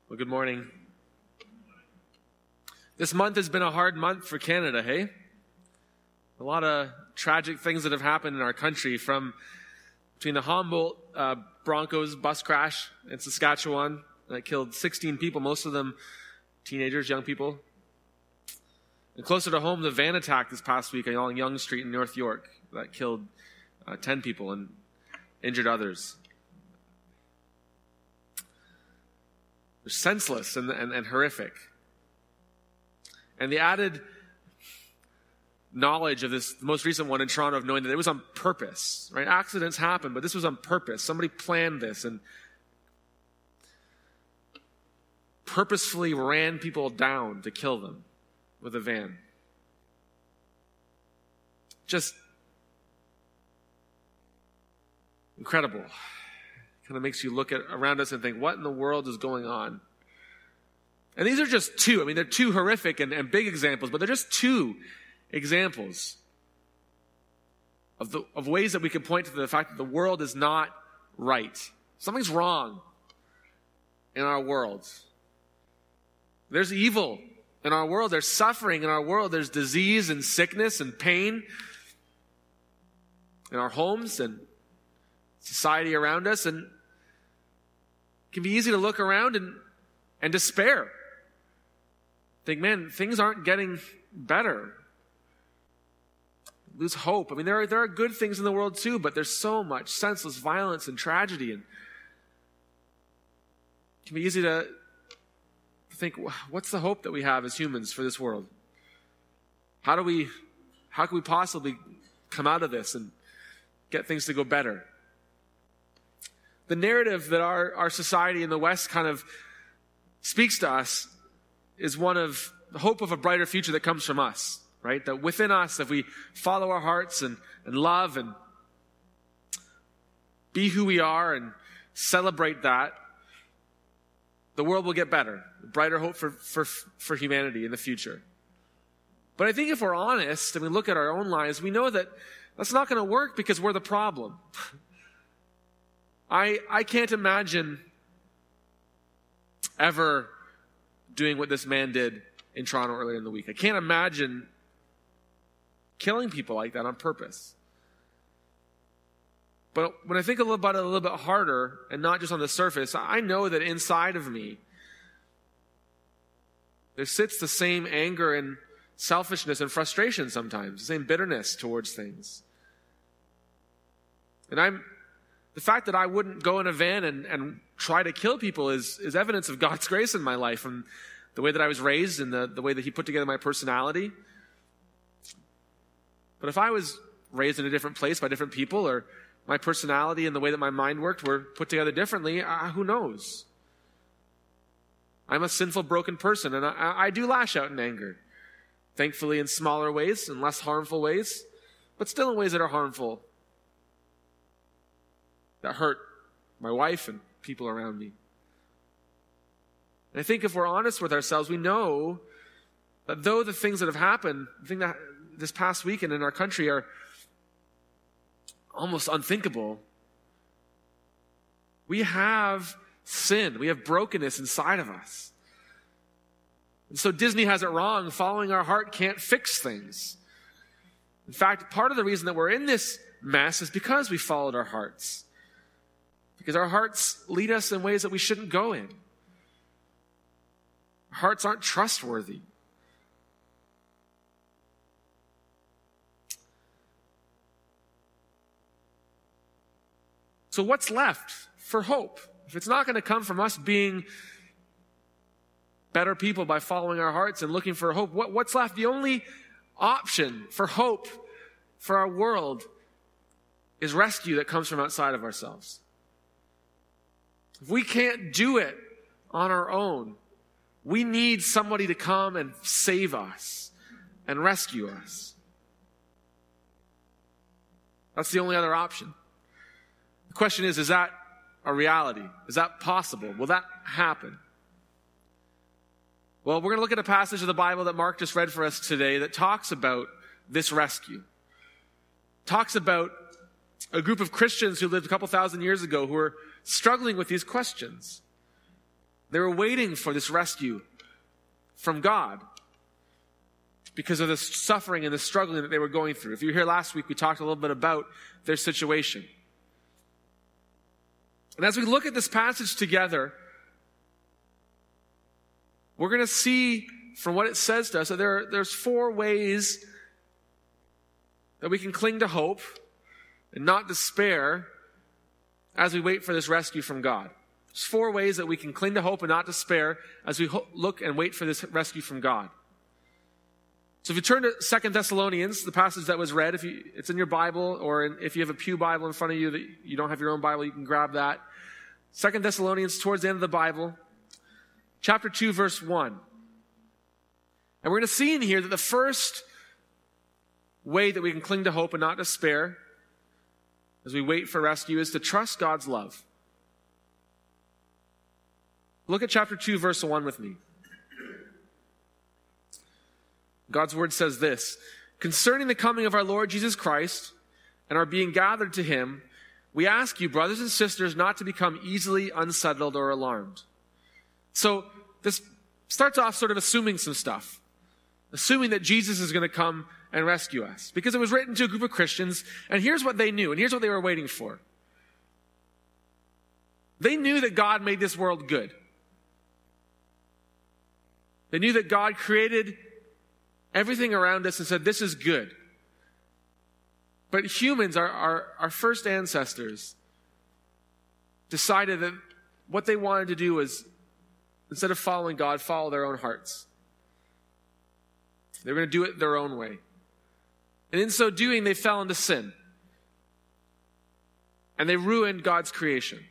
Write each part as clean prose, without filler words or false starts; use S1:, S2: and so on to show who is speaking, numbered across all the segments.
S1: Well, good morning. This month has been a hard month for Canada, hey? A lot of tragic things that have happened in our country, from between the Humboldt Broncos bus crash in Saskatchewan that killed 16 people, most of them teenagers, young people. And closer to home, the van attack this past week along Yonge Street in North York that killed 10 people and injured others. They're senseless and horrific. And the added knowledge of this most recent one in Toronto, of knowing that it was on purpose, right? Accidents happen, but this was on purpose. Somebody planned this and purposefully ran people down to kill them with a van. Just incredible. Kind of makes you look around us and think, what in the world is going on? And these are just two. I mean, they're two horrific and big examples, but they're just two examples of ways that we can point to the fact that the world is not right. Something's wrong in our world. There's evil in our world. There's suffering in our world. There's disease and sickness and pain in our homes and society around us. And it can be easy to look around and despair. Think, man, things aren't getting better. Lose hope. I mean, there are good things in the world too, but there's so much senseless violence and tragedy. And it can be easy to think, what's the hope that we have as humans for this world? How can we possibly come out of this and get things to go better? The narrative that our society in the West kind of speaks to us is one of the hope of a brighter future that comes from us, right? That within us, if we follow our hearts and love and be who we are and celebrate that, the world will get better. Brighter hope for humanity in the future. But I think if we're honest and we look at our own lives, we know that that's not going to work because we're the problem. I can't imagine ever doing what this man did in Toronto earlier in the week. I can't imagine killing people like that on purpose. But when I think about it a little bit harder, and not just on the surface, I know that inside of me, there sits the same anger and selfishness and frustration sometimes, the same bitterness towards things. And the fact that I wouldn't go in a van and try to kill people is evidence of God's grace in my life, and the way that I was raised and the way that He put together my personality. But if I was raised in a different place by different people, or my personality and the way that my mind worked were put together differently, who knows? I'm a sinful, broken person, and I do lash out in anger. Thankfully in smaller ways and less harmful ways, but still in ways that are harmful, that hurt my wife and people around me. And I think if we're honest with ourselves, we know that though the things that have happened, the thing that this past weekend in our country are almost unthinkable, we have sin. We have brokenness inside of us. And so Disney has it wrong. Following our heart can't fix things. In fact, part of the reason that we're in this mess is because we followed our hearts. Because our hearts lead us in ways that we shouldn't go in. Our hearts aren't trustworthy. So what's left for hope? If it's not going to come from us being better people by following our hearts and looking for hope, what's left? The only option for hope for our world is rescue that comes from outside of ourselves. If we can't do it on our own, we need somebody to come and save us and rescue us. That's the only other option. The question is that a reality? Is that possible? Will that happen? Well, we're going to look at a passage of the Bible that Mark just read for us today that talks about this rescue. Talks about a group of Christians who lived a couple thousand years ago who were struggling with these questions. They were waiting for this rescue from God because of the suffering and the struggling that they were going through. If you were here last week, we talked a little bit about their situation. And as we look at this passage together, we're going to see from what it says to us that there's 4 ways that we can cling to hope and not despair as we wait for this rescue from God. There's 4 ways that we can cling to hope and not despair as we look and wait for this rescue from God. So if you turn to 2 Thessalonians, the passage that was read, it's in your Bible, or if you have a pew Bible in front of you that you don't have your own Bible, you can grab that. 2 Thessalonians, towards the end of the Bible, chapter 2, verse 1. And we're going to see in here that the first way that we can cling to hope and not despair as we wait for rescue is to trust God's love. Look at chapter 2, verse 1 with me. God's word says this: "Concerning the coming of our Lord Jesus Christ and our being gathered to him, we ask you, brothers and sisters, not to become easily unsettled or alarmed." So this starts off sort of assuming some stuff. Assuming that Jesus is going to come and rescue us. Because it was written to a group of Christians, and here's what they knew, and here's what they were waiting for. They knew that God made this world good. They knew that God created everything around us and said, this is good. But humans, our first ancestors, decided that what they wanted to do was, instead of following God, follow their own hearts. They were going to do it their own way. And in so doing, they fell into sin. And they ruined God's creation.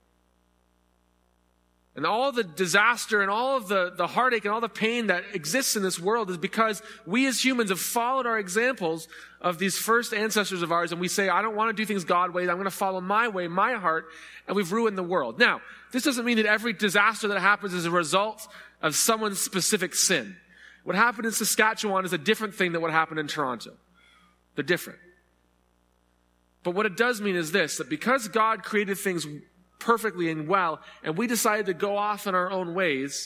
S1: And all the disaster and all of the heartache and all the pain that exists in this world is because we as humans have followed our examples of these first ancestors of ours, and we say, I don't want to do things God's way, I'm going to follow my way, my heart, and we've ruined the world. Now, this doesn't mean that every disaster that happens is a result of someone's specific sin. What happened in Saskatchewan is a different thing than what happened in Toronto. They're different. But what it does mean is this, that because God created things perfectly and well, and we decided to go off in our own ways,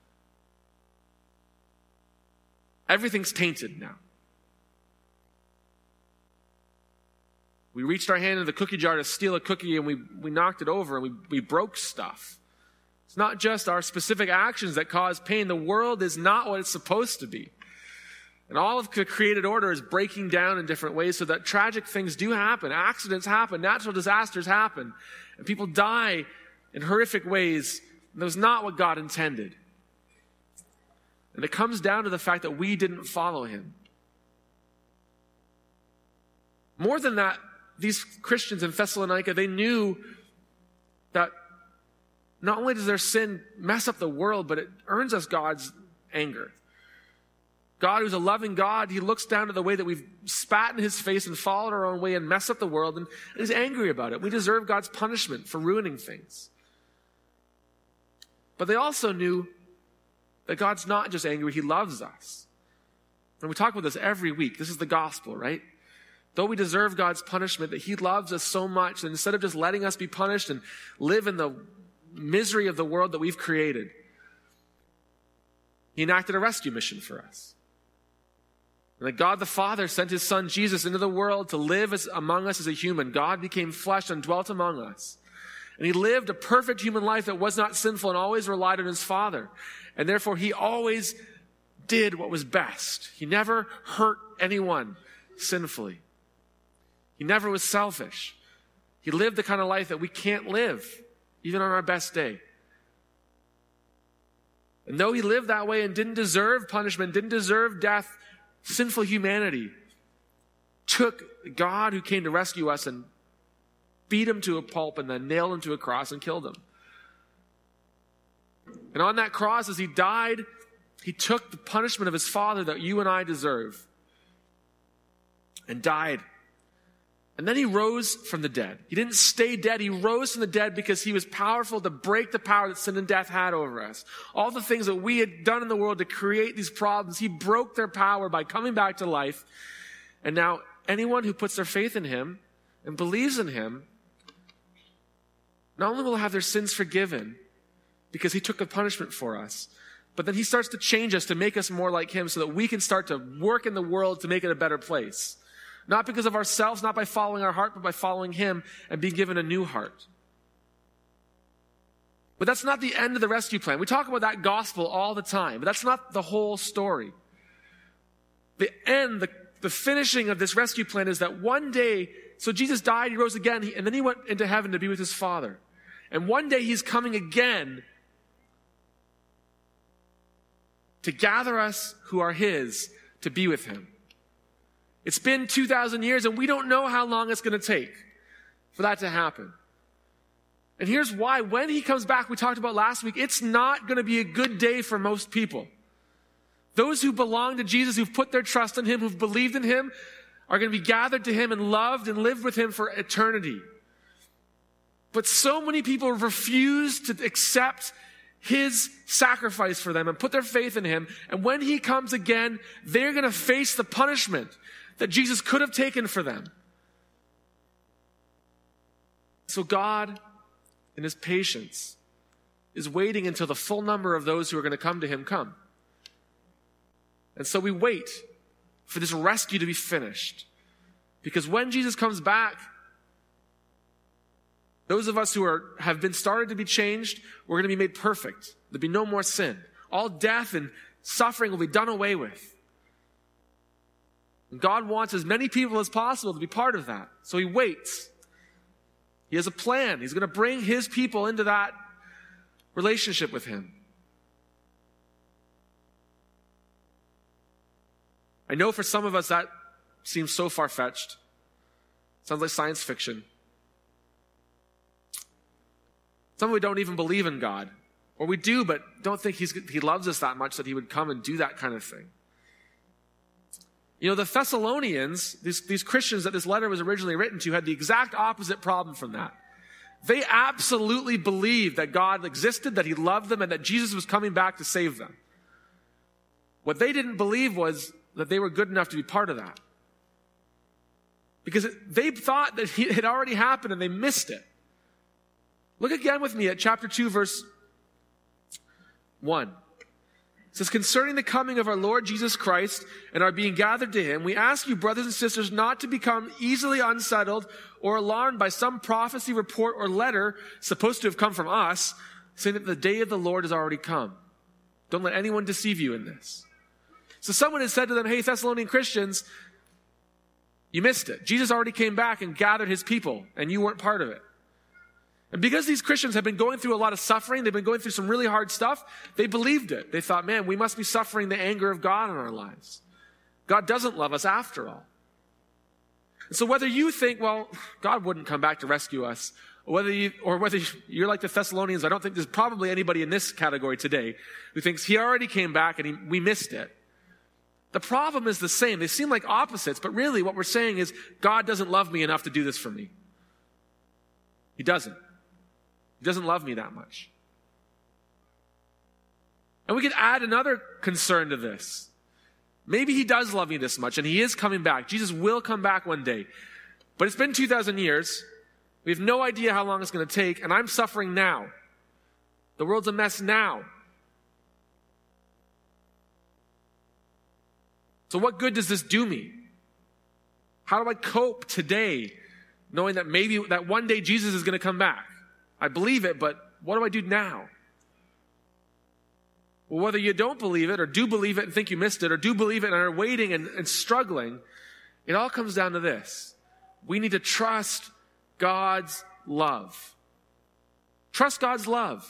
S1: everything's tainted now. We reached our hand into the cookie jar to steal a cookie, and we knocked it over, and we broke stuff. It's not just our specific actions that cause pain. The world is not what it's supposed to be. And all of the created order is breaking down in different ways so that tragic things do happen. Accidents happen. Natural disasters happen. And people die in horrific ways. And that was not what God intended. And it comes down to the fact that we didn't follow him. More than that, these Christians in Thessalonica, they knew that not only does their sin mess up the world, but it earns us God's anger. God, who's a loving God, he looks down to the way that we've spat in his face and followed our own way and messed up the world, and is angry about it. We deserve God's punishment for ruining things. But they also knew that God's not just angry, he loves us. And we talk about this every week. This is the gospel, right? Though we deserve God's punishment, that he loves us so much that instead of just letting us be punished and live in the misery of the world that we've created, he enacted a rescue mission for us. And that God the Father sent his son Jesus into the world to live among us as a human. God became flesh and dwelt among us. And he lived a perfect human life that was not sinful and always relied on his Father. And therefore he always did what was best. He never hurt anyone sinfully. He never was selfish. He lived the kind of life that we can't live, even on our best day. And though he lived that way and didn't deserve punishment, didn't deserve death, sinful humanity took God who came to rescue us and beat him to a pulp and then nailed him to a cross and killed him. And on that cross, as he died, he took the punishment of his Father that you and I deserve and died. And then he rose from the dead. He didn't stay dead. He rose from the dead because he was powerful to break the power that sin and death had over us. All the things that we had done in the world to create these problems, he broke their power by coming back to life. And now anyone who puts their faith in him and believes in him not only will have their sins forgiven, because he took the punishment for us. But then he starts to change us to make us more like him so that we can start to work in the world to make it a better place. Not because of ourselves, not by following our heart, but by following him and being given a new heart. But that's not the end of the rescue plan. We talk about that gospel all the time, but that's not the whole story. The end, the finishing of this rescue plan is that one day, so Jesus died, he rose again, and then he went into heaven to be with his Father. And one day he's coming again to gather us who are his to be with him. It's been 2,000 years, and we don't know how long it's going to take for that to happen. And here's why. When he comes back, we talked about last week, it's not going to be a good day for most people. Those who belong to Jesus, who've put their trust in him, who've believed in him, are going to be gathered to him and loved and lived with him for eternity. But so many people refuse to accept his sacrifice for them and put their faith in him. And when he comes again, they're going to face the punishment that Jesus could have taken for them. So God, in his patience, is waiting until the full number of those who are going to come to him come. And so we wait for this rescue to be finished. Because when Jesus comes back, those of us who have been started to be changed, we're going to be made perfect. There'll be no more sin. All death and suffering will be done away with. And God wants as many people as possible to be part of that. So he waits. He has a plan. He's going to bring his people into that relationship with him. I know for some of us that seems so far-fetched. Sounds like science fiction. Some of us don't even believe in God. Or we do, but don't think he loves us that much that he would come and do that kind of thing. You know, the Thessalonians, these Christians that this letter was originally written to, had the exact opposite problem from that. They absolutely believed that God existed, that he loved them, and that Jesus was coming back to save them. What they didn't believe was that they were good enough to be part of that. Because they thought that it had already happened and they missed it. Look again with me at chapter 2, verse 1. It says, concerning the coming of our Lord Jesus Christ and our being gathered to him, we ask you, brothers and sisters, not to become easily unsettled or alarmed by some prophecy, report, or letter supposed to have come from us, saying that the day of the Lord has already come. Don't let anyone deceive you in this. So someone has said to them, hey, Thessalonian Christians, you missed it. Jesus already came back and gathered his people, and you weren't part of it. And because these Christians have been going through a lot of suffering, they've been going through some really hard stuff, they believed it. They thought, man, we must be suffering the anger of God in our lives. God doesn't love us after all. And so whether you think, well, God wouldn't come back to rescue us, or whether you're like the Thessalonians, I don't think there's probably anybody in this category today who thinks he already came back and we missed it. The problem is the same. They seem like opposites, but really what we're saying is God doesn't love me enough to do this for me. He doesn't. He doesn't love me that much. And we could add another concern to this. Maybe he does love me this much, and he is coming back. Jesus will come back one day. But it's been 2,000 years. We have no idea how long it's going to take, and I'm suffering now. The world's a mess now. So what good does this do me? How do I cope today, knowing that maybe that one day Jesus is going to come back? I believe it, but what do I do now? Well, whether you don't believe it, or do believe it and think you missed it, or do believe it and are waiting and struggling, it all comes down to this. We need to trust God's love. Trust God's love.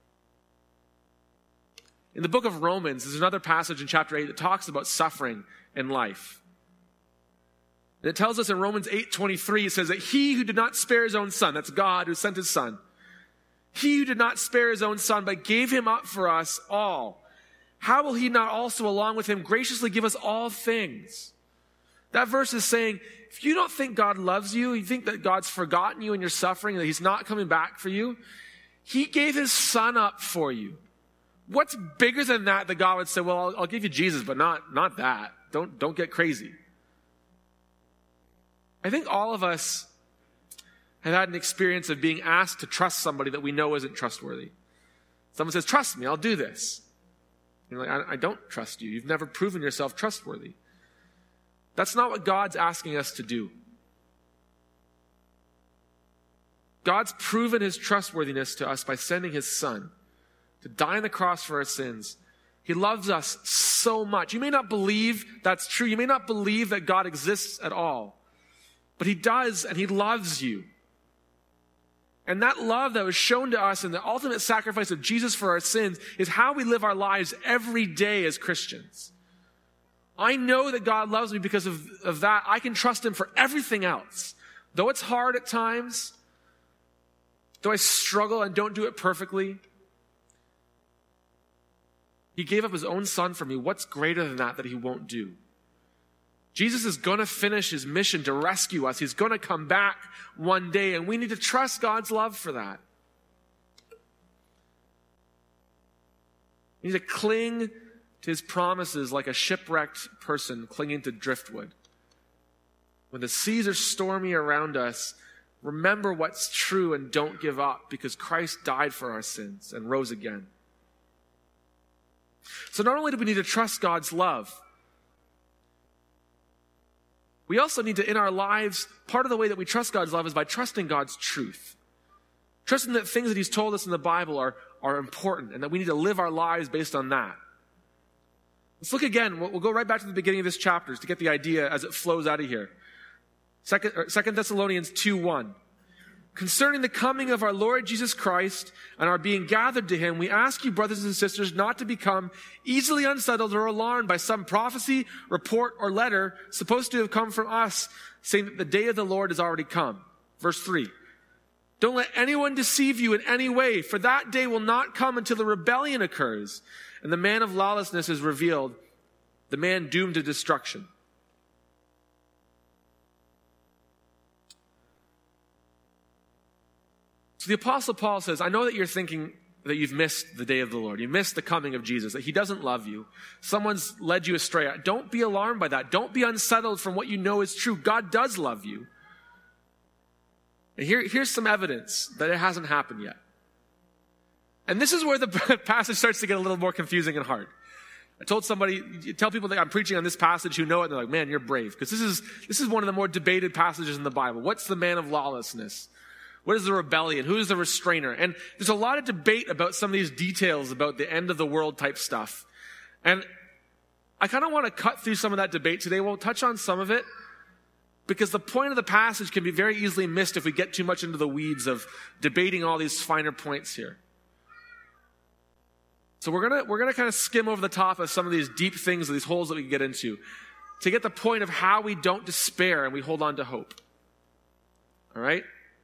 S1: In the book of Romans, there's another passage in chapter 8 that talks about suffering in life. And it tells us in Romans 8:23, it says that he who did not spare his own son, that's God who sent his son, he who did not spare his own son, but gave him up for us all, how will he not also along with him graciously give us all things? That verse is saying, if you don't think God loves you, you think that God's forgotten you in your suffering, that he's not coming back for you, he gave his son up for you. What's bigger than that God would say, well, I'll give you Jesus, but not that. Don't get crazy. I think all of us have had an experience of being asked to trust somebody that we know isn't trustworthy. Someone says, trust me, I'll do this. You're like, I don't trust you. You've never proven yourself trustworthy. That's not what God's asking us to do. God's proven his trustworthiness to us by sending his son to die on the cross for our sins. He loves us so much. You may not believe that's true. You may not believe that God exists at all. But he does, and he loves you. And that love that was shown to us in the ultimate sacrifice of Jesus for our sins is how we live our lives every day as Christians. I know that God loves me because of that. I can trust him for everything else. Though it's hard at times, though I struggle and don't do it perfectly, he gave up his own son for me. What's greater than that he won't do? Jesus is going to finish his mission to rescue us. He's going to come back one day, and we need to trust God's love for that. We need to cling to his promises like a shipwrecked person clinging to driftwood. When the seas are stormy around us, remember what's true and don't give up, because Christ died for our sins and rose again. So not only do we need to trust God's love, we also need to, in our lives, part of the way that we trust God's love is by trusting God's truth. Trusting that things that he's told us in the Bible are important, and that we need to live our lives based on that. Let's look again. We'll go right back to the beginning of this chapter to get the idea as it flows out of here. 2 Thessalonians 2:1. Concerning the coming of our Lord Jesus Christ and our being gathered to him, we ask you, brothers and sisters, not to become easily unsettled or alarmed by some prophecy, report, or letter supposed to have come from us, saying that the day of the Lord has already come. Verse 3. Don't let anyone deceive you in any way, for that day will not come until the rebellion occurs and the man of lawlessness is revealed, the man doomed to destruction. So the Apostle Paul says, I know that you're thinking that you've missed the day of the Lord. You missed the coming of Jesus, that he doesn't love you. Someone's led you astray. Don't be alarmed by that. Don't be unsettled from what you know is true. God does love you. And here's some evidence that it hasn't happened yet. And this is where the passage starts to get a little more confusing and hard. I told somebody, tell people that I'm preaching on this passage who know it, and they're like, man, you're brave. Because this is one of the more debated passages in the Bible. What's the man of lawlessness? What is the rebellion? Who is the restrainer? And there's a lot of debate about some of these details about the end of the world type stuff. And I kind of want to cut through some of that debate today. We'll touch on some of it, because the point of the passage can be very easily missed if we get too much into the weeds of debating all these finer points here. So we're gonna kind of skim over the top of some of these deep things, these holes that we can get into, to get the point of how we don't despair and we hold on to hope. All right?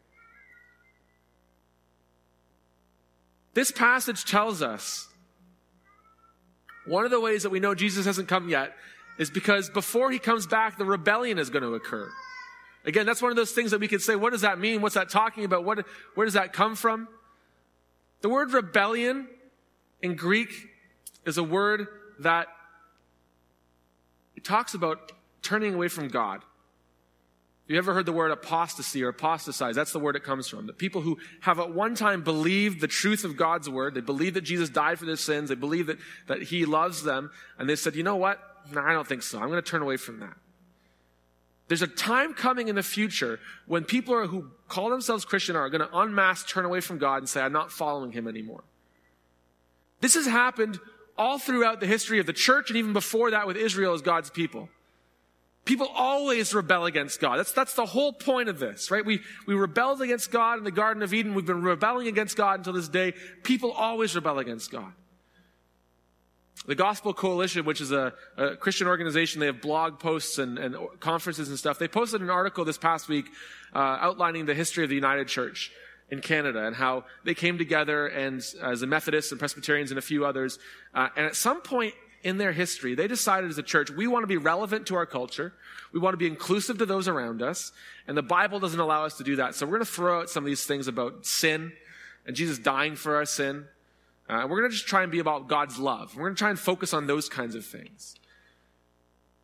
S1: This passage tells us one of the ways that we know Jesus hasn't come yet is because before he comes back, the rebellion is going to occur. Again, that's one of those things that we could say, what does that mean? What's that talking about? Where does that come from? The word rebellion in Greek is a word that it talks about turning away from God. If you ever heard the word apostasy or apostatize, that's the word it comes from. The people who have at one time believed the truth of God's word, they believe that Jesus died for their sins, they believe that he loves them, and they said, you know what? No, I don't think so. I'm going to turn away from that. There's a time coming in the future when people who call themselves Christian are going to en masse turn away from God and say, I'm not following him anymore. This has happened all throughout the history of the church, and even before that with Israel as God's people. People always rebel against God. That's the whole point of this, right? We rebelled against God in the Garden of Eden. We've been rebelling against God until this day. People always rebel against God. The Gospel Coalition, which is a Christian organization, they have blog posts and conferences and stuff. They posted an article this past week outlining the history of the United Church in Canada and how they came together and as the Methodists and Presbyterians and a few others. And at some point in their history, they decided as a church, we want to be relevant to our culture. We want to be inclusive to those around us. And the Bible doesn't allow us to do that. So we're going to throw out some of these things about sin and Jesus dying for our sin. We're going to just try and be about God's love. We're going to try and focus on those kinds of things.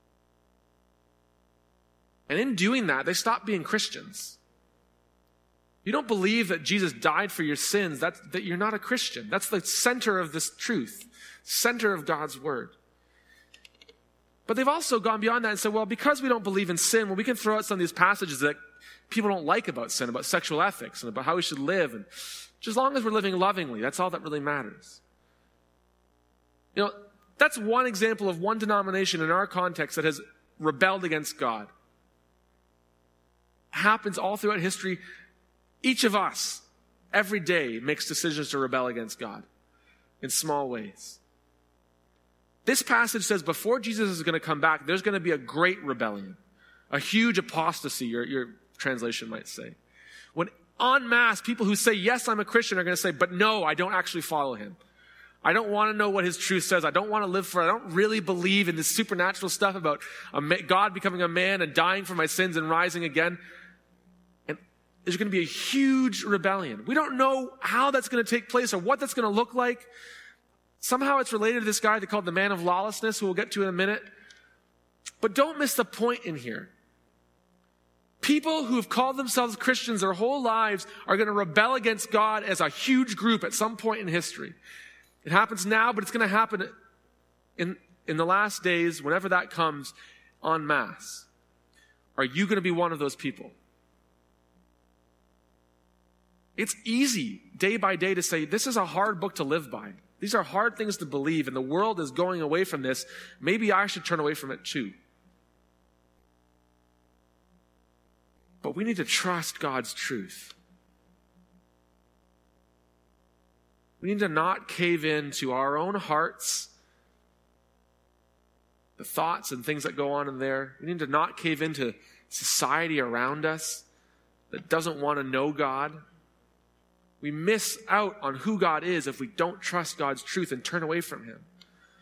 S1: And in doing that, they stopped being Christians. you don't believe that Jesus died for your sins, that you're not a Christian. That's the center of this truth, center of God's word. But they've also gone beyond that and said, well, because we don't believe in sin, well, we can throw out some of these passages that people don't like about sin, about sexual ethics and about how we should live. And just as long as we're living lovingly, that's all that really matters. You know, that's one example of one denomination in our context that has rebelled against God. It happens all throughout history. Each of us, every day, makes decisions to rebel against God in small ways. This passage says before Jesus is going to come back, there's going to be a great rebellion, a huge apostasy, your translation might say. When en masse, people who say, yes, I'm a Christian, are going to say, but no, I don't actually follow him. I don't want to know what his truth says. I don't want to live for it. I don't really believe in this supernatural stuff about God becoming a man and dying for my sins and rising again. And there's going to be a huge rebellion. We don't know how that's going to take place or what that's going to look like. Somehow it's related to this guy they called the man of lawlessness, who we'll get to in a minute. But don't miss the point in here. People who have called themselves Christians their whole lives are going to rebel against God as a huge group at some point in history. It happens now, but it's going to happen in the last days, whenever that comes, en masse. Are you going to be one of those people? It's easy, day by day, to say, this is a hard book to live by. These are hard things to believe, and the world is going away from this. Maybe I should turn away from it too. But we need to trust God's truth. We need to not cave in to our own hearts, the thoughts and things that go on in there. We need to not cave into society around us that doesn't want to know God. We miss out on who God is if we don't trust God's truth and turn away from him.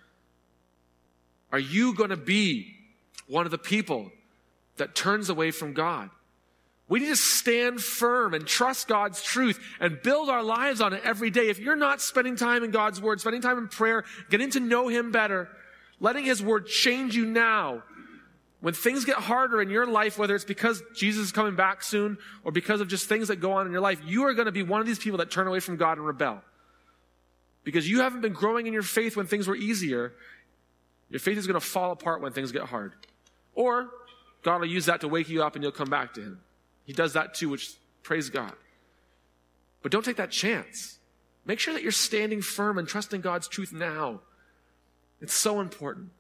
S1: Are you going to be one of the people that turns away from God? We need to stand firm and trust God's truth and build our lives on it every day. If you're not spending time in God's word, spending time in prayer, getting to know him better, letting his word change you now, when things get harder in your life, whether it's because Jesus is coming back soon or because of just things that go on in your life, you are going to be one of these people that turn away from God and rebel. Because you haven't been growing in your faith when things were easier. Your faith is going to fall apart when things get hard. Or God will use that to wake you up and you'll come back to him. He does that too, which praise God. But don't take that chance. Make sure that you're standing firm and trusting God's truth now. It's so important.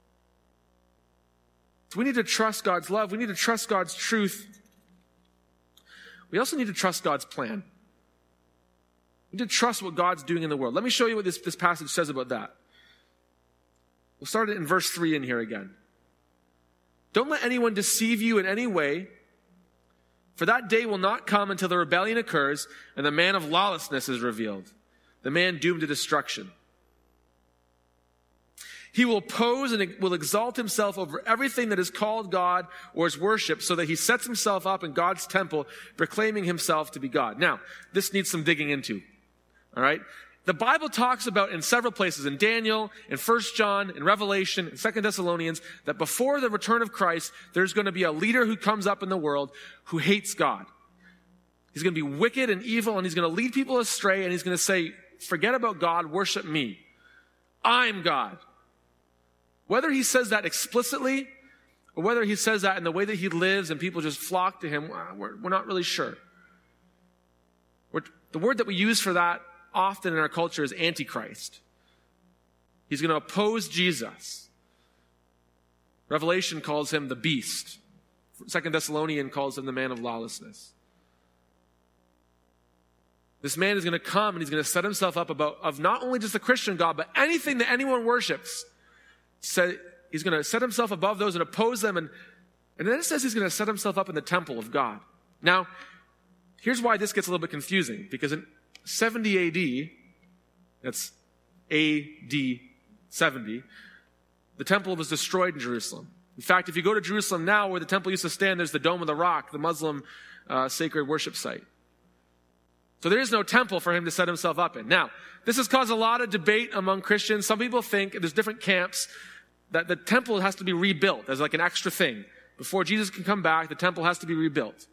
S1: So we need to trust God's love. We need to trust God's truth. We also need to trust God's plan. We need to trust what God's doing in the world. Let me show you what this passage says about that. We'll start it in verse 3 in here again. Don't let anyone deceive you in any way, for that day will not come until the rebellion occurs and the man of lawlessness is revealed, the man doomed to destruction. He will oppose and will exalt himself over everything that is called God or is worshipped, so that he sets himself up in God's temple, proclaiming himself to be God. Now, this needs some digging into. All right? The Bible talks about in several places, in Daniel, in 1 John, in Revelation, in 2 Thessalonians, that before the return of Christ, there's going to be a leader who comes up in the world who hates God. He's going to be wicked and evil, and he's going to lead people astray, and he's going to say, forget about God, worship me. I'm God. Whether he says that explicitly, or whether he says that in the way that he lives and people just flock to him, we're not really sure. The word that we use for that often in our culture is Antichrist. He's going to oppose Jesus. Revelation calls him the beast. 2 Thessalonians calls him the man of lawlessness. This man is going to come and he's going to set himself up of not only just the Christian God, but anything that anyone worships. So he's going to set himself above those and oppose them. And then it says he's going to set himself up in the temple of God. Now, here's why this gets a little bit confusing. Because in 70 AD, that's AD 70, the temple was destroyed in Jerusalem. In fact, if you go to Jerusalem now, where the temple used to stand, there's the Dome of the Rock, the Muslim sacred worship site. So there is no temple for him to set himself up in. Now, this has caused a lot of debate among Christians. Some people think, there's different camps, that the temple has to be rebuilt as like an extra thing. Before Jesus can come back, the temple has to be rebuilt.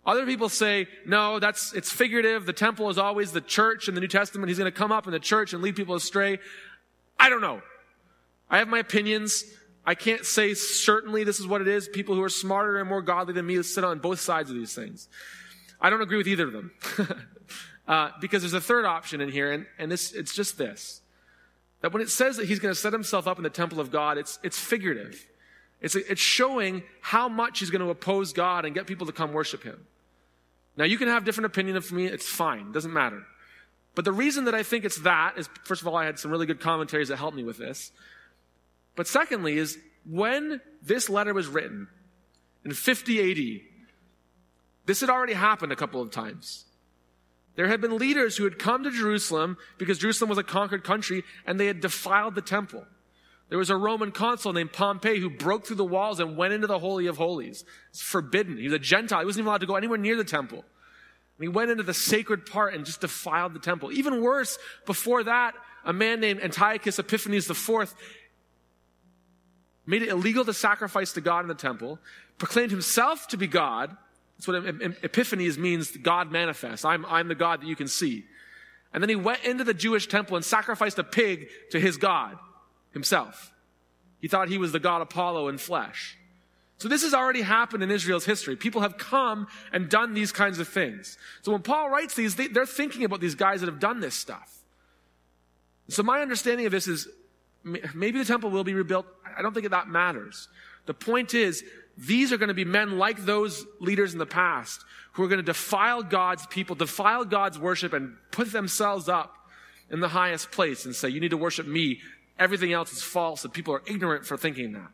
S1: Other people say, no, it's figurative. The temple is always the church in the New Testament. He's going to come up in the church and lead people astray. I don't know. I have my opinions. I can't say certainly this is what it is. People who are smarter and more godly than me sit on both sides of these things. I don't agree with either of them. Because there's a third option in here, and it's just this. That when it says that he's going to set himself up in the temple of God, it's figurative. It's showing how much he's going to oppose God and get people to come worship him. Now, you can have different opinion of me. It's fine. It doesn't matter. But the reason that I think it's that is, first of all, I had some really good commentaries that helped me with this. But secondly is, when this letter was written in 50 AD, this had already happened a couple of times. There had been leaders who had come to Jerusalem because Jerusalem was a conquered country and they had defiled the temple. There was a Roman consul named Pompey who broke through the walls and went into the Holy of Holies. It's forbidden. He was a Gentile. He wasn't even allowed to go anywhere near the temple. And he went into the sacred part and just defiled the temple. Even worse, before that, a man named Antiochus Epiphanes IV made it illegal to sacrifice to God in the temple, proclaimed himself to be God. That's what Epiphanes means, God manifest. I'm the God that you can see. And then he went into the Jewish temple and sacrificed a pig to his God himself. He thought he was the god Apollo in flesh. So this has already happened in Israel's history. People have come and done these kinds of things. So when Paul writes these, they're thinking about these guys that have done this stuff. So my understanding of this is, maybe the temple will be rebuilt. I don't think that matters. The point is, these are going to be men like those leaders in the past who are going to defile God's people, defile God's worship, and put themselves up in the highest place and say, you need to worship me. Everything else is false, and people are ignorant for thinking that.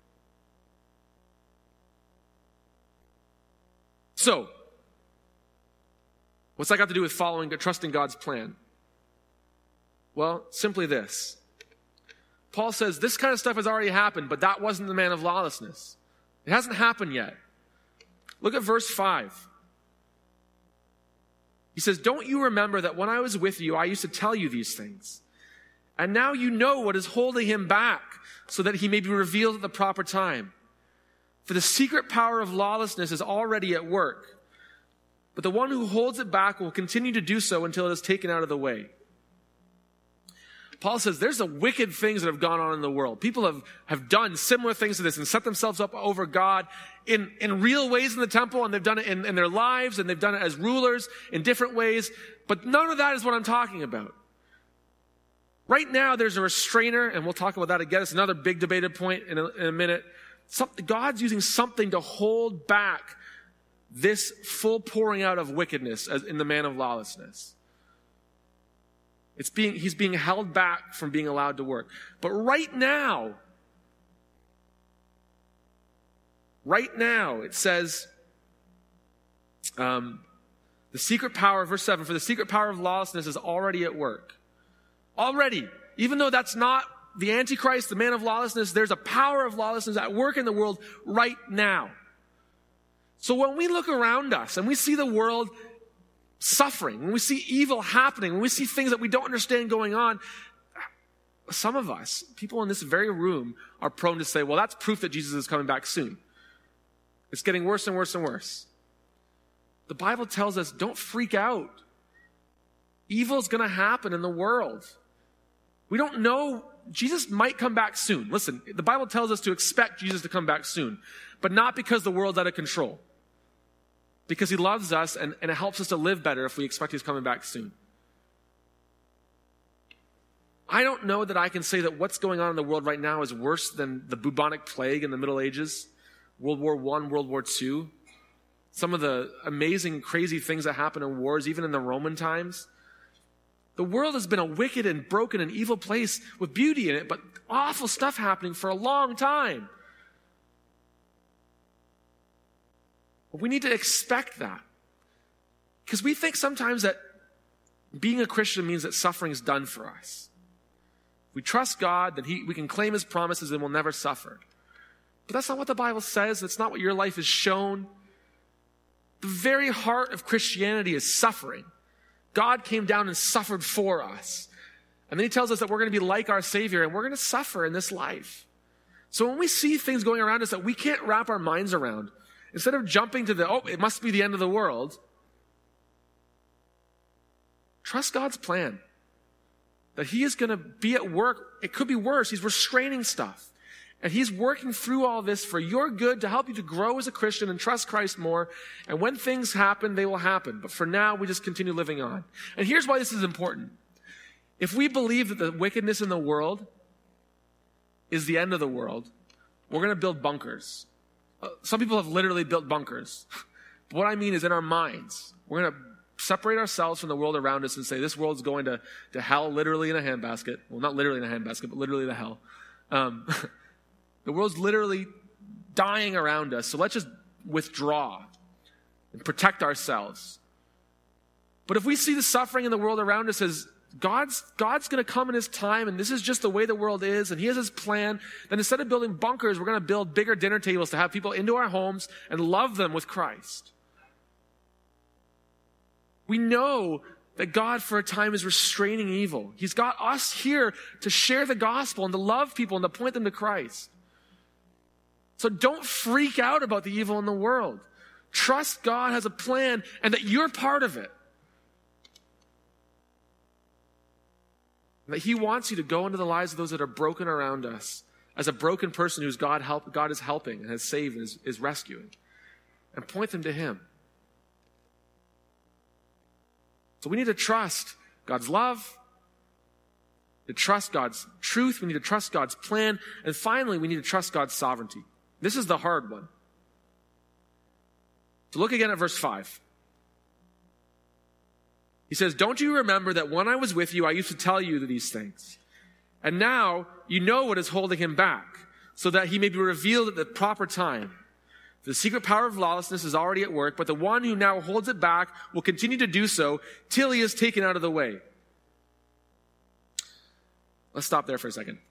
S1: So, what's that got to do with trusting God's plan? Well, simply this. Paul says this kind of stuff has already happened, but that wasn't the man of lawlessness. It hasn't happened yet. Look at verse 5. He says, don't you remember that when I was with you, I used to tell you these things? And now you know what is holding him back, so that he may be revealed at the proper time. For the secret power of lawlessness is already at work, but the one who holds it back will continue to do so until it is taken out of the way. Paul says there's some wicked things that have gone on in the world. People have done similar things to this and set themselves up over God in real ways in the temple, and they've done it in their lives, and they've done it as rulers in different ways. But none of that is what I'm talking about. Right now, there's a restrainer, and we'll talk about that again. It's another big debated point in a minute. God's using something to hold back this full pouring out of wickedness as in the man of lawlessness. He's being held back from being allowed to work. But right now, it says, the secret power, verse 7, for the secret power of lawlessness is already at work. Already. Even though that's not the Antichrist, the man of lawlessness, there's a power of lawlessness at work in the world right now. So when we look around us and we see the world suffering, when we see evil happening, when we see things that we don't understand going on, some of us, people in this very room, are prone to say, well, that's proof that Jesus is coming back soon. It's getting worse and worse and worse. The Bible tells us, don't freak out. Evil is going to happen in the world. We don't know. Jesus might come back soon. Listen, the Bible tells us to expect Jesus to come back soon, but not because the world's out of control. Because he loves us, and it helps us to live better if we expect he's coming back soon. I don't know that I can say that what's going on in the world right now is worse than the bubonic plague in the Middle Ages, World War I, World War II. Some of the amazing, crazy things that happen in wars, even in the Roman times. The world has been a wicked and broken and evil place with beauty in it, but awful stuff happening for a long time. But we need to expect that. Because we think sometimes that being a Christian means that suffering is done for us. If we trust God, then we can claim his promises and we'll never suffer. But that's not what the Bible says. That's not what your life has shown. The very heart of Christianity is suffering. God came down and suffered for us. And then he tells us that we're going to be like our Savior and we're going to suffer in this life. So when we see things going around us that we can't wrap our minds around, instead of jumping to it must be the end of the world, trust God's plan. That he is going to be at work. It could be worse. He's restraining stuff. And he's working through all this for your good to help you to grow as a Christian and trust Christ more. And when things happen, they will happen. But for now, we just continue living on. And here's why this is important. If we believe that the wickedness in the world is the end of the world, we're going to build bunkers. Some people have literally built bunkers. But what I mean is in our minds, we're going to separate ourselves from the world around us and say this world's going to hell literally in a handbasket. Well, not literally in a handbasket, but literally to hell. The world's literally dying around us, so let's just withdraw and protect ourselves. But if we see the suffering in the world around us as God's going to come in his time, and this is just the way the world is, and he has his plan, then instead of building bunkers, we're going to build bigger dinner tables to have people into our homes and love them with Christ. We know that God for a time is restraining evil. He's got us here to share the gospel and to love people and to point them to Christ. So don't freak out about the evil in the world. Trust God has a plan and that you're part of it. That he wants you to go into the lives of those that are broken around us as a broken person whose God is helping and has saved and is rescuing, and point them to him. So we need to trust God's love, to trust God's truth, we need to trust God's plan, and finally, we need to trust God's sovereignty. This is the hard one. So look again at verse 5. He says, "Don't you remember that when I was with you, I used to tell you these things? And now you know what is holding him back, so that he may be revealed at the proper time. The secret power of lawlessness is already at work, but the one who now holds it back will continue to do so till he is taken out of the way." Let's stop there for a second.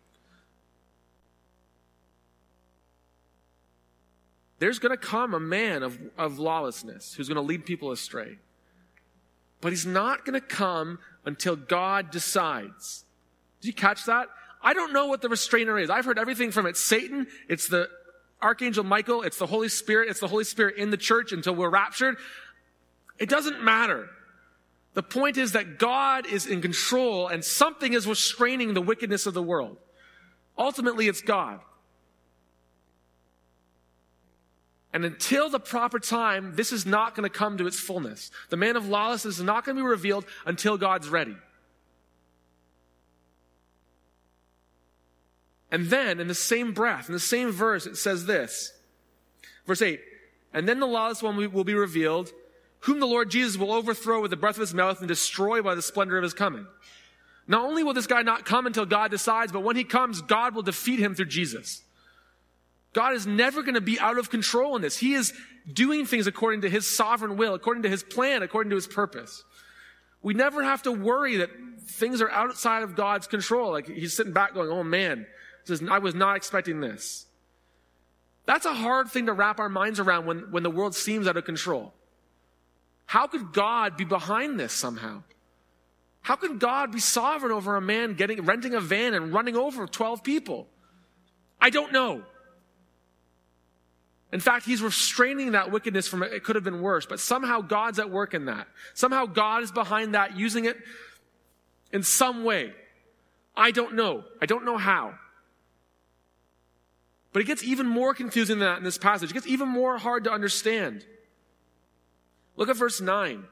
S1: There's going to come a man of lawlessness who's going to lead people astray. But he's not going to come until God decides. Did you catch that? I don't know what the restrainer is. I've heard everything from it's Satan, it's the Archangel Michael, it's the Holy Spirit in the church until we're raptured. It doesn't matter. The point is that God is in control and something is restraining the wickedness of the world. Ultimately, it's God. And until the proper time, this is not going to come to its fullness. The man of lawlessness is not going to be revealed until God's ready. And then, in the same breath, in the same verse, it says this. Verse 8, "And then the lawless one will be revealed, whom the Lord Jesus will overthrow with the breath of his mouth and destroy by the splendor of his coming." Not only will this guy not come until God decides, but when he comes, God will defeat him through Jesus. God is never going to be out of control in this. He is doing things according to his sovereign will, according to his plan, according to his purpose. We never have to worry that things are outside of God's control. Like he's sitting back going, "Oh man, I was not expecting this." That's a hard thing to wrap our minds around when the world seems out of control. How could God be behind this somehow? How could God be sovereign over a man renting a van and running over 12 people? I don't know. In fact, he's restraining that wickedness from it could have been worse, but somehow God's at work in that. Somehow God is behind that, using it in some way. I don't know. I don't know how. But it gets even more confusing than that in this passage. It gets even more hard to understand. Look at verse 9.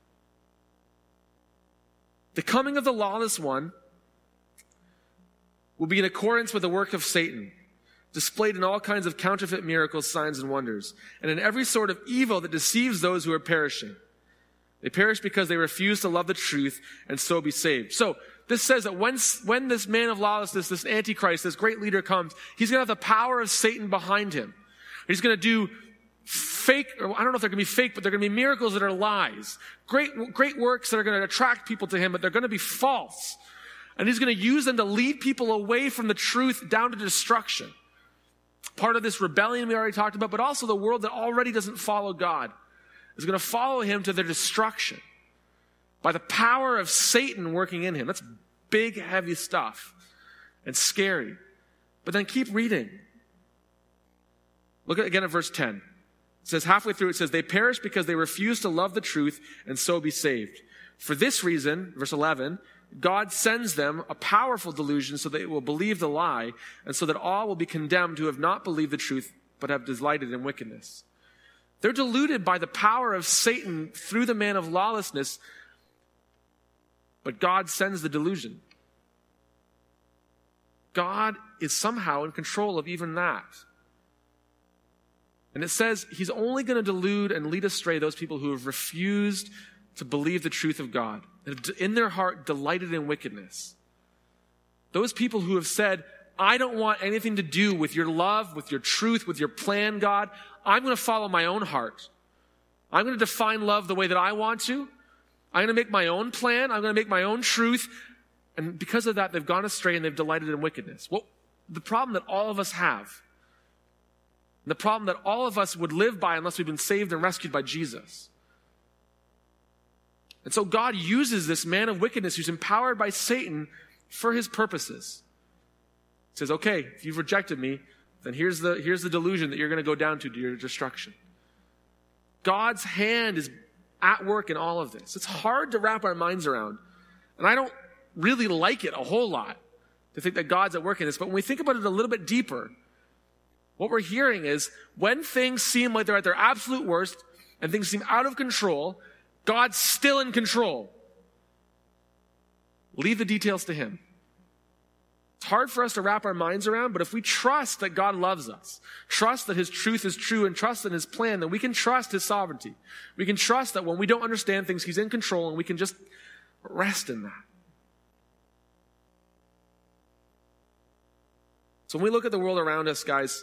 S1: "The coming of the lawless one will be in accordance with the work of Satan, displayed in all kinds of counterfeit miracles, signs, and wonders, and in every sort of evil that deceives those who are perishing. They perish because they refuse to love the truth and so be saved." So this says that when this man of lawlessness, this Antichrist, this great leader comes, he's going to have the power of Satan behind him. He's going to do fake, or I don't know if they're going to be fake, but they're going to be miracles that are lies. Great works that are going to attract people to him, but they're going to be false. And he's going to use them to lead people away from the truth down to destruction. Part of this rebellion we already talked about, but also the world that already doesn't follow God is going to follow him to their destruction by the power of Satan working in him. That's big, heavy stuff and scary. But then keep reading. Look again at verse 10. It says halfway through, it says, they perish because they refuse to love the truth and so be saved. For this reason, verse 11, God sends them a powerful delusion so they will believe the lie, and so that all will be condemned who have not believed the truth but have delighted in wickedness. They're deluded by the power of Satan through the man of lawlessness, but God sends the delusion. God is somehow in control of even that. And it says he's only going to delude and lead astray those people who have refused to believe the truth of God, and have in their heart delighted in wickedness. Those people who have said, I don't want anything to do with your love, with your truth, with your plan, God. I'm going to follow my own heart. I'm going to define love the way that I want to. I'm going to make my own plan. I'm going to make my own truth. And because of that, they've gone astray and they've delighted in wickedness. Well, the problem that all of us have, the problem that all of us would live by unless we've been saved and rescued by Jesus. And so God uses this man of wickedness who's empowered by Satan for his purposes. He says, okay, if you've rejected me, then here's the delusion that you're going to go down to your destruction. God's hand is at work in all of this. It's hard to wrap our minds around. And I don't really like it a whole lot to think that God's at work in this. But when we think about it a little bit deeper, what we're hearing is when things seem like they're at their absolute worst and things seem out of control, God's still in control. Leave the details to him. It's hard for us to wrap our minds around, but if we trust that God loves us, trust that his truth is true, and trust in his plan, then we can trust his sovereignty. We can trust that when we don't understand things, he's in control, and we can just rest in that. So when we look at the world around us, guys,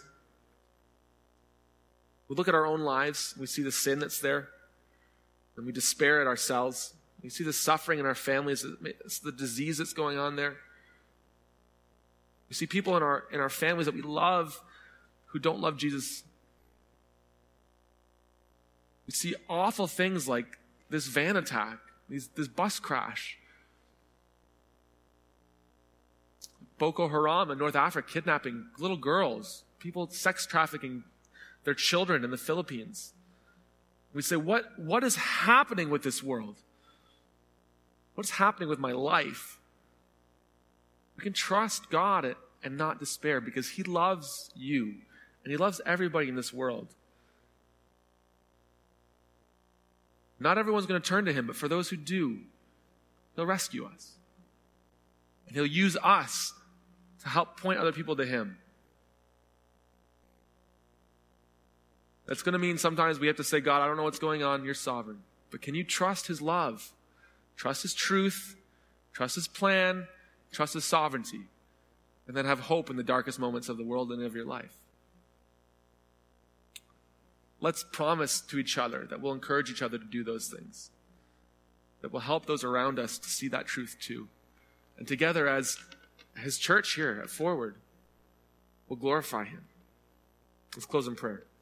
S1: we look at our own lives, we see the sin that's there, and we despair at ourselves. We see the suffering in our families, it's the disease that's going on there. We see people in our families that we love who don't love Jesus. We see awful things like this van attack, this bus crash. Boko Haram in North Africa kidnapping little girls, people sex trafficking their children in the Philippines. We say, what is happening with this world? What's happening with my life? We can trust God and not despair because he loves you and he loves everybody in this world. Not everyone's going to turn to him, but for those who do, he'll rescue us. And he'll use us to help point other people to him. That's going to mean sometimes we have to say, God, I don't know what's going on. You're sovereign. But can you trust his love? Trust his truth. Trust his plan. Trust his sovereignty. And then have hope in the darkest moments of the world and of your life. Let's promise to each other that we'll encourage each other to do those things. That will help those around us to see that truth too. And together as his church here at Forward, we'll glorify him. Let's close in prayer.